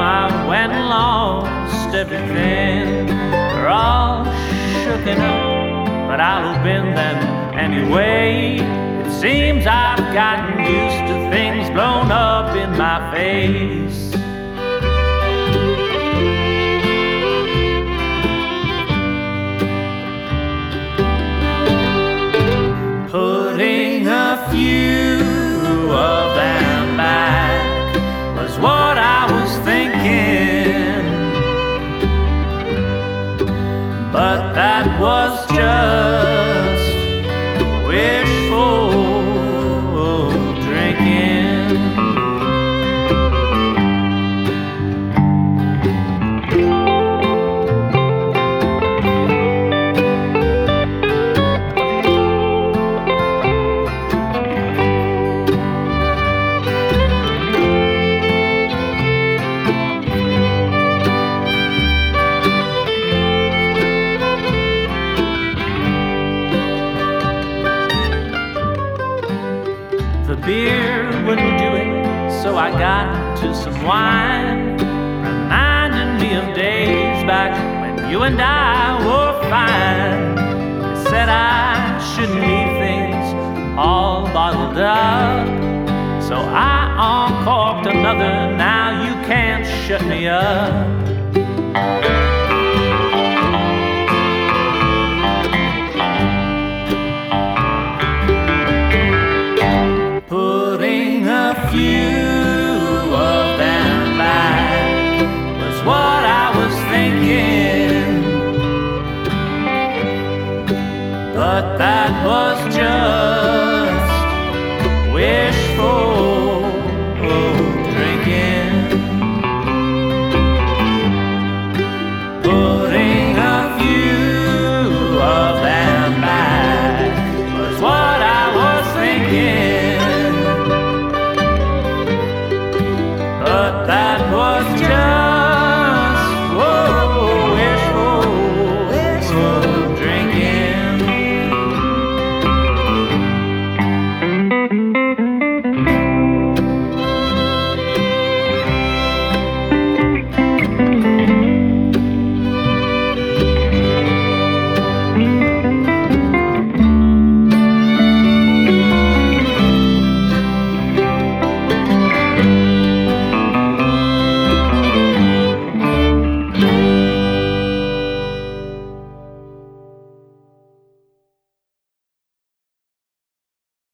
I went and lost everything. They're all shooken up, but I'll bend them anyway. It seems I've gotten used to things blown up in my face. Putting a few of them back was what I was thinking, but that was just wishful drinking. The beer wouldn't do it, so I got to some wine, reminding me of days back when you and I were fine. You said I shouldn't leave things all bottled up, so I uncorked another. Now you can't shut me up.